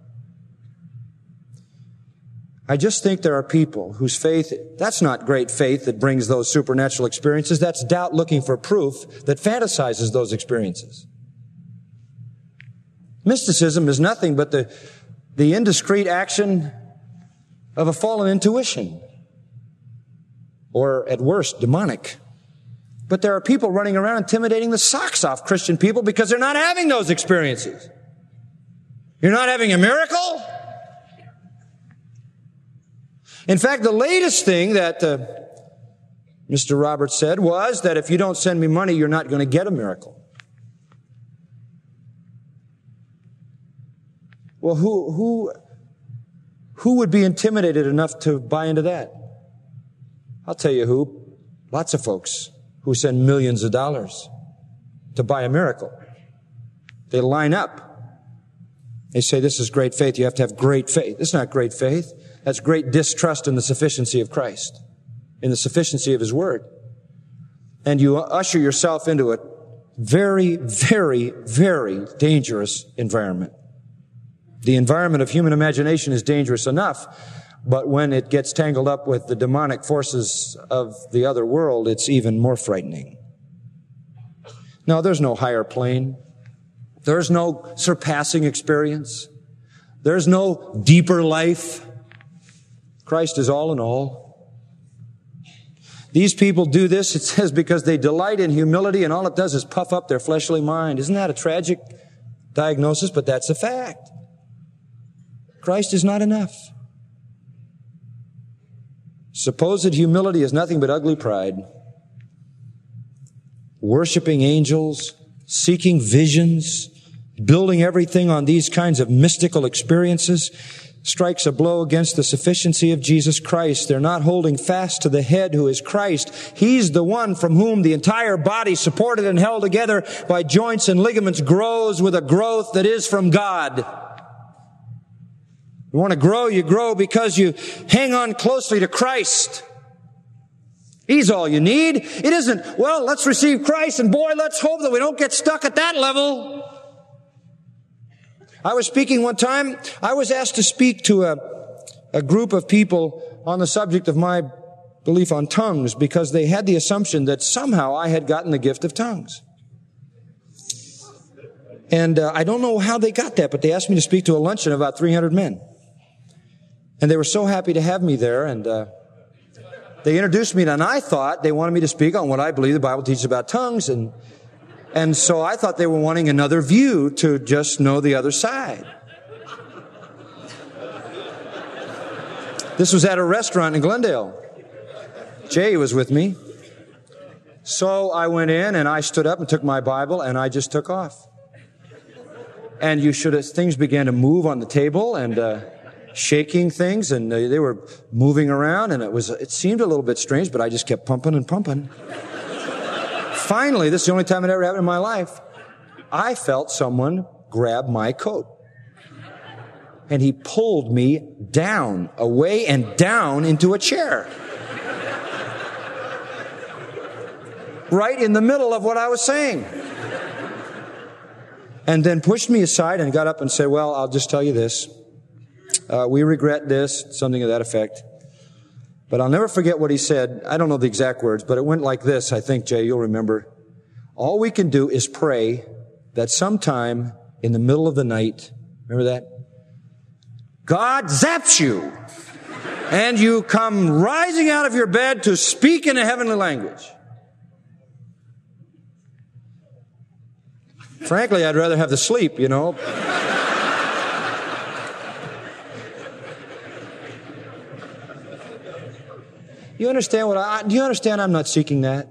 I just think there are people whose faith, that's not great faith that brings those supernatural experiences. That's doubt looking for proof that fantasizes those experiences. Mysticism is nothing but the, the indiscreet action of a fallen intuition, or at worst, demonic. But there are people running around intimidating the socks off Christian people because they're not having those experiences. You're not having a miracle? In fact, the latest thing that uh, Mister Roberts said was that if you don't send me money, you're not going to get a miracle. Well, who, who, who would be intimidated enough to buy into that? I'll tell you who. Lots of folks who send millions of dollars to buy a miracle. They line up. They say, this is great faith. You have to have great faith. It's not great faith. That's great distrust in the sufficiency of Christ, in the sufficiency of His Word. And you usher yourself into a very, very, very dangerous environment. The environment of human imagination is dangerous enough, but when it gets tangled up with the demonic forces of the other world, it's even more frightening. No, there's no higher plane. There's no surpassing experience. There's no deeper life. Christ is all in all. These people do this, it says, because they delight in humility, and all it does is puff up their fleshly mind. Isn't that a tragic diagnosis? But that's a fact. Christ is not enough. Supposed humility is nothing but ugly pride. Worshipping angels, seeking visions, building everything on these kinds of mystical experiences strikes a blow against the sufficiency of Jesus Christ. They're not holding fast to the head who is Christ. He's the one from whom the entire body, supported and held together by joints and ligaments, grows with a growth that is from God. You want to grow, you grow because you hang on closely to Christ. He's all you need. It isn't, well, let's receive Christ, and boy, let's hope that we don't get stuck at that level. I was speaking one time, I was asked to speak to a, a group of people on the subject of my belief on tongues because they had the assumption that somehow I had gotten the gift of tongues. And uh, I don't know how they got that, but they asked me to speak to a luncheon of about three hundred men. And they were so happy to have me there, and uh, they introduced me, and I thought they wanted me to speak on what I believe the Bible teaches about tongues, and and so I thought they were wanting another view to just know the other side. This was at a restaurant in Glendale. Jay was with me. So I went in, and I stood up and took my Bible, and I just took off. And you should have, things began to move on the table, and uh, shaking things, and uh, they were moving around, and it was, it seemed a little bit strange, but I just kept pumping and pumping. Finally, this is the only time it ever happened in my life, I felt someone grab my coat. And he pulled me down, away and down into a chair. Right in the middle of what I was saying. And then pushed me aside and got up and said, well, I'll just tell you this. Uh, we regret this, something of that effect. But I'll never forget what he said. I don't know the exact words, but it went like this. I think, Jay, you'll remember. All we can do is pray that sometime in the middle of the night, remember that? God zaps you, and you come rising out of your bed to speak in a heavenly language. Frankly, I'd rather have the sleep, you know. You understand what I, do you understand I'm not seeking that?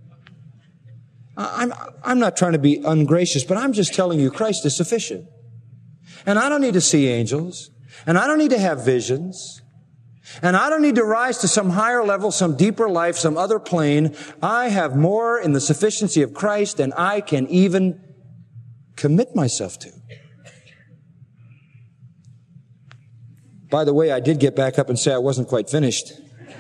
I'm, I'm not trying to be ungracious, but I'm just telling you Christ is sufficient. And I don't need to see angels. And I don't need to have visions. And I don't need to rise to some higher level, some deeper life, some other plane. I have more in the sufficiency of Christ than I can even commit myself to. By the way, I did get back up and say I wasn't quite finished.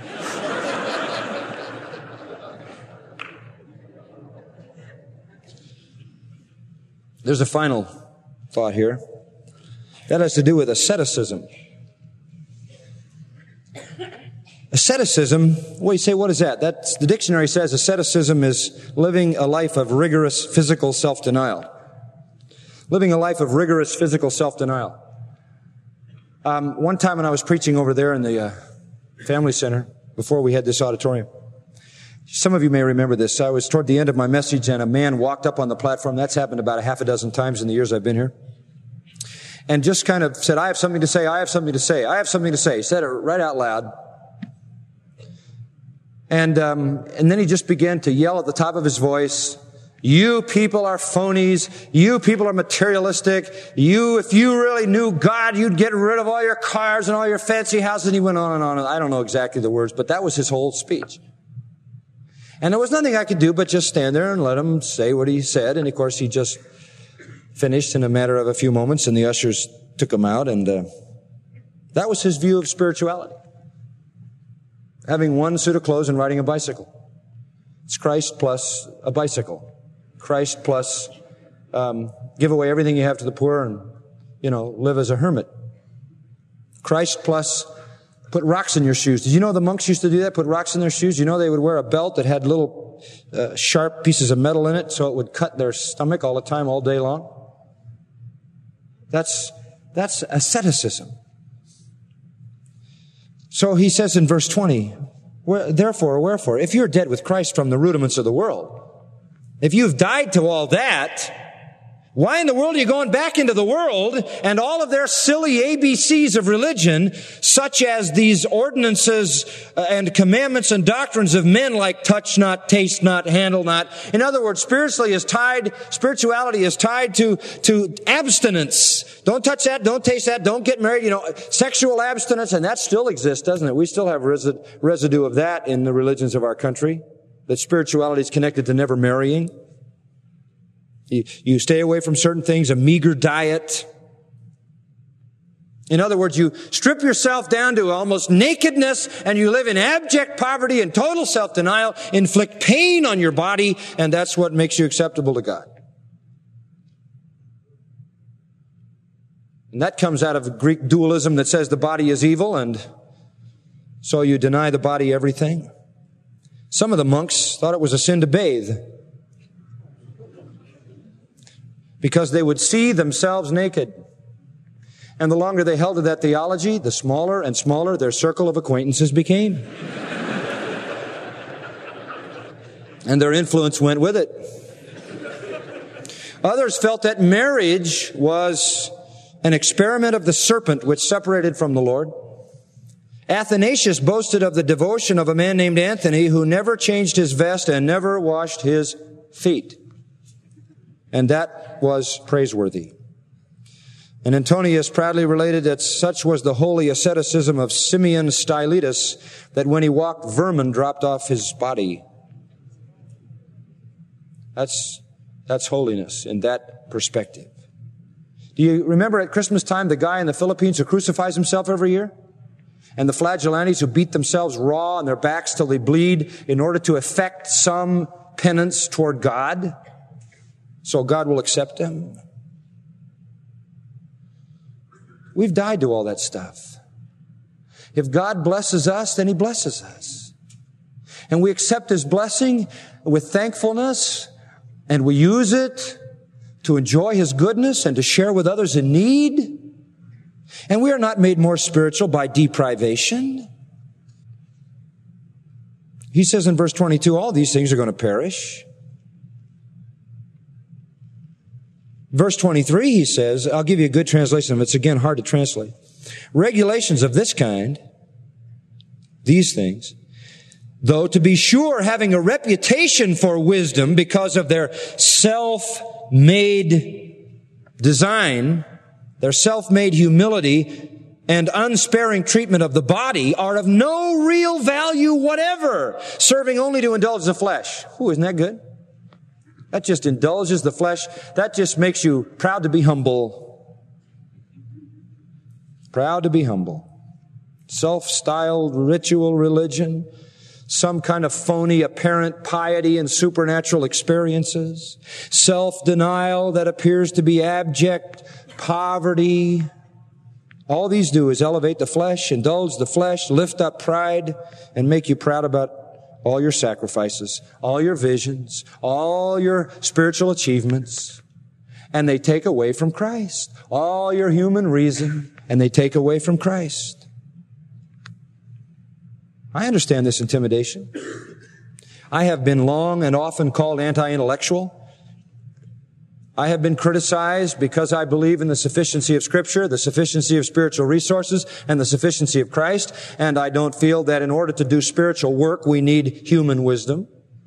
There's a final thought here. That has to do with asceticism. Asceticism, well, you say, what is that? That's, the dictionary says asceticism is living a life of rigorous physical self-denial. Living a life of rigorous physical self-denial. Um, one time when I was preaching over there in the uh, family center, before we had this auditorium, some of you may remember this. I was toward the end of my message and a man walked up on the platform. That's happened about a half a dozen times in the years I've been here. And just kind of said, I have something to say, I have something to say, I have something to say. He said it right out loud. And, um, and then he just began to yell at the top of his voice, you people are phonies. You people are materialistic. You, if you really knew God, you'd get rid of all your cars and all your fancy houses. And he went on and on. And I don't know exactly the words, but that was his whole speech. And there was nothing I could do but just stand there and let him say what he said. And of course, he just finished in a matter of a few moments, and the ushers took him out. And uh, that was his view of spirituality. Having one suit of clothes and riding a bicycle. It's Christ plus a bicycle. Christ plus um, give away everything you have to the poor and, you know, live as a hermit. Christ plus put rocks in your shoes. Did you know the monks used to do that? Put rocks in their shoes? You know they would wear a belt that had little uh, sharp pieces of metal in it so it would cut their stomach all the time, all day long? That's, that's asceticism. So he says in verse twenty, therefore, wherefore, if you're dead with Christ from the rudiments of the world, if you've died to all that, why in the world are you going back into the world and all of their silly A B Cs of religion, such as these ordinances and commandments and doctrines of men like touch not, taste not, handle not? In other words, spiritually is tied, spirituality is tied to, to abstinence. Don't touch that, don't taste that, don't get married, you know, sexual abstinence, and that still exists, doesn't it? We still have resid- residue of that in the religions of our country, that spirituality is connected to never marrying. You, you stay away from certain things, a meager diet. In other words, you strip yourself down to almost nakedness and you live in abject poverty and total self-denial, inflict pain on your body, and that's what makes you acceptable to God. And that comes out of Greek dualism that says the body is evil, and so you deny the body everything. Some of the monks thought it was a sin to bathe, because they would see themselves naked. And the longer they held to that theology, the smaller and smaller their circle of acquaintances became. And their influence went with it. Others felt that marriage was an experiment of the serpent which separated from the Lord. Athanasius boasted of the devotion of a man named Anthony who never changed his vest and never washed his feet. And that was praiseworthy. And Antonius proudly related that such was the holy asceticism of Simeon Stylites that when he walked, vermin dropped off his body. That's, that's holiness in that perspective. Do you remember at Christmas time the guy in the Philippines who crucifies himself every year? And the flagellantes who beat themselves raw on their backs till they bleed in order to effect some penance toward God, so God will accept them. We've died to all that stuff. If God blesses us, then He blesses us. And we accept His blessing with thankfulness, and we use it to enjoy His goodness and to share with others in need. And we are not made more spiritual by deprivation. He says in verse twenty-two, all these things are going to perish. Verse twenty-three, he says, I'll give you a good translation of it. It's again hard to translate. Regulations of this kind, these things, though to be sure having a reputation for wisdom because of their self-made design, their self-made humility and unsparing treatment of the body, are of no real value whatever, serving only to indulge the flesh. Ooh, isn't that good? That just indulges the flesh. That just makes you proud to be humble. Proud to be humble. Self-styled ritual religion. Some kind of phony apparent piety and supernatural experiences. Self-denial that appears to be abject poverty. All these do is elevate the flesh, indulge the flesh, lift up pride, and make you proud about all your sacrifices, all your visions, all your spiritual achievements. And they take away from Christ. All your human reason, and they take away from Christ. I understand this intimidation. I have been long and often called anti-intellectual. I have been criticized because I believe in the sufficiency of Scripture, the sufficiency of spiritual resources, and the sufficiency of Christ, and I don't feel that in order to do spiritual work, we need human wisdom.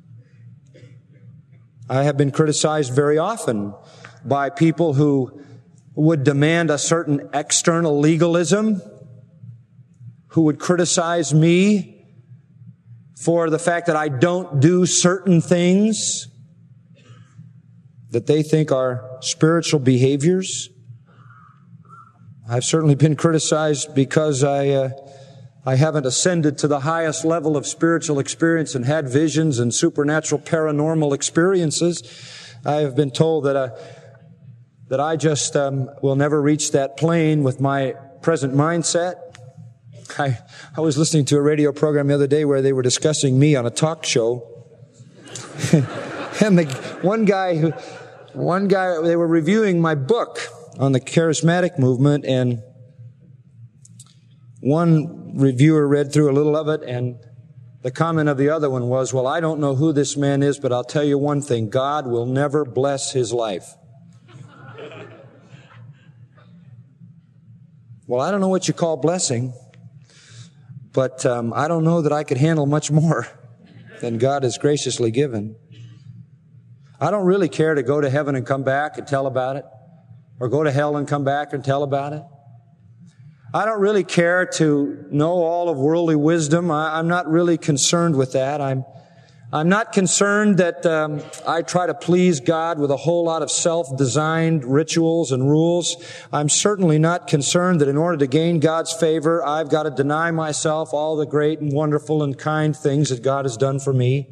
I have been criticized very often by people who would demand a certain external legalism, who would criticize me for the fact that I don't do certain things that they think are spiritual behaviors. I've certainly been criticized because I uh, I haven't ascended to the highest level of spiritual experience and had visions and supernatural paranormal experiences. I have been told that uh, that I just um, will never reach that plane with my present mindset. I I was listening to a radio program the other day where they were discussing me on a talk show. And the one guy who, one guy, they were reviewing my book on the charismatic movement, and one reviewer read through a little of it, and the comment of the other one was, well, I don't know who this man is, but I'll tell you one thing, God will never bless his life. Well, I don't know what you call blessing, but um, I don't know that I could handle much more than God has graciously given. I don't really care to go to heaven and come back and tell about it, or go to hell and come back and tell about it. I don't really care to know all of worldly wisdom. I, I'm not really concerned with that. I'm I'm not concerned that um, I try to please God with a whole lot of self-designed rituals and rules. I'm certainly not concerned that in order to gain God's favor, I've got to deny myself all the great and wonderful and kind things that God has done for me.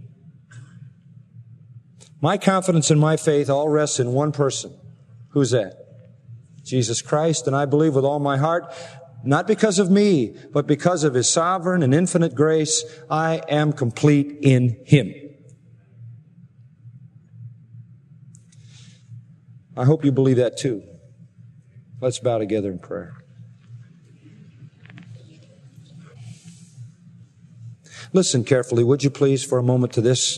My confidence and my faith all rests in one person. Who's that? Jesus Christ. And I believe with all my heart, not because of me, but because of His sovereign and infinite grace, I am complete in Him. I hope you believe that too. Let's bow together in prayer. Listen carefully, would you please, for a moment to this.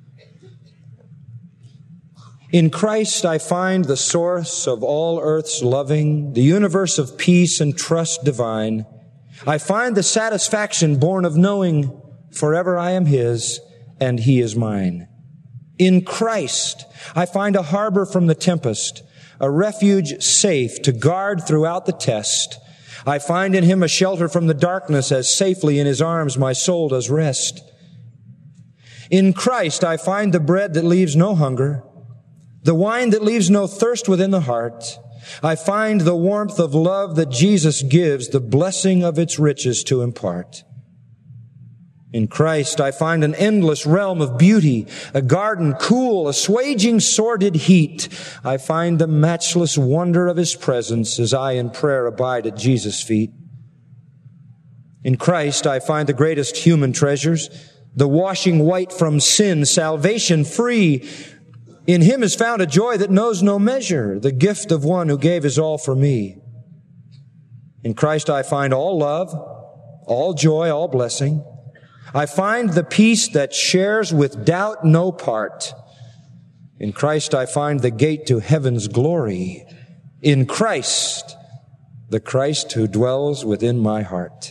In Christ I find the source of all earth's loving, the universe of peace and trust divine. I find the satisfaction born of knowing forever I am His and He is mine. In Christ I find a harbor from the tempest, a refuge safe to guard throughout the test. I find in Him a shelter from the darkness, as safely in His arms my soul does rest. In Christ I find the bread that leaves no hunger, the wine that leaves no thirst within the heart. I find the warmth of love that Jesus gives, the blessing of its riches to impart. In Christ I find an endless realm of beauty, a garden cool, assuaging sordid heat. I find the matchless wonder of His presence as I in prayer abide at Jesus' feet. In Christ I find the greatest human treasures, the washing white from sin, salvation free, In him is found a joy that knows no measure, the gift of one who gave his all for me. In Christ I find all love, all joy, all blessing. I find the peace that shares with doubt no part. In Christ I find the gate to heaven's glory. In Christ, the Christ who dwells within my heart.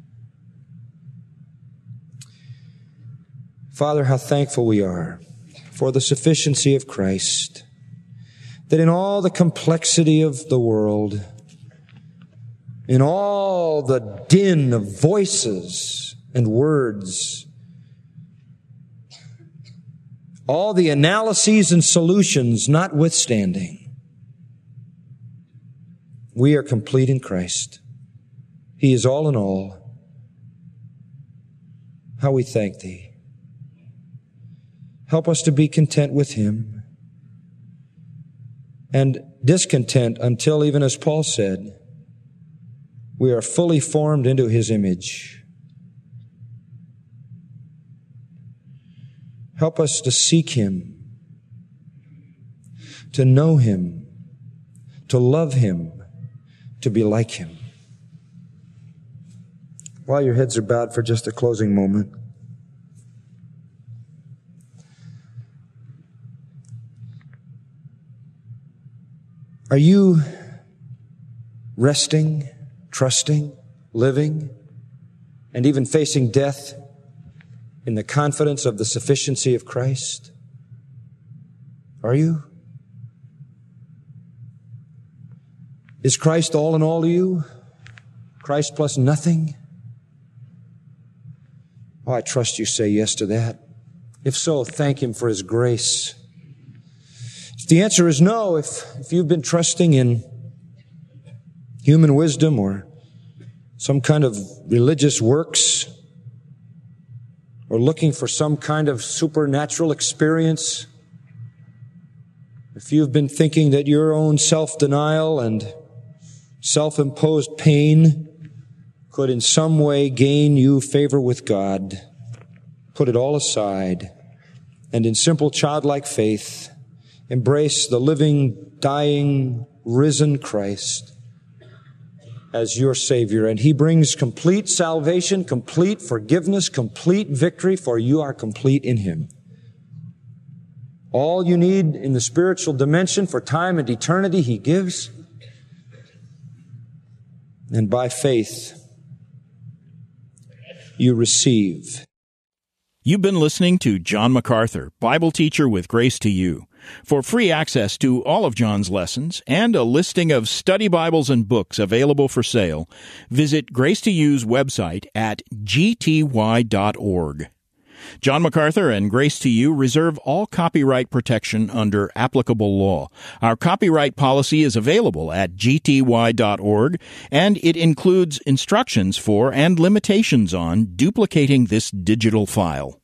Father, how thankful we are for the sufficiency of Christ, that in all the complexity of the world, in all the din of voices and words, all the analyses and solutions notwithstanding, we are complete in Christ. He is all in all. How we thank Thee. Help us to be content with Him and discontent until, even as Paul said, we are fully formed into His image. Help us to seek Him, to know Him, to love Him, to be like Him. While your heads are bowed for just a closing moment, are you resting, trusting, living, and even facing death in the confidence of the sufficiency of Christ? Are you? Is Christ all in all to you? Christ plus nothing? Oh, I trust you say yes to that. If so, thank Him for His grace. If the answer is no, if, if you've been trusting in human wisdom or some kind of religious works, or looking for some kind of supernatural experience, if you've been thinking that your own self-denial and self-imposed pain could in some way gain you favor with God, put it all aside and in simple childlike faith embrace the living, dying, risen Christ as your Savior. And He brings complete salvation, complete forgiveness, complete victory, for you are complete in Him. All you need in the spiritual dimension for time and eternity He gives. And by faith, you receive. You've been listening to John MacArthur, Bible teacher with Grace to You. For free access to all of John's lessons and a listing of study Bibles and books available for sale, visit Grace to You's website at g t y dot org. John MacArthur and Grace to You reserve all copyright protection under applicable law. Our copyright policy is available at g t y dot org, and it includes instructions for and limitations on duplicating this digital file.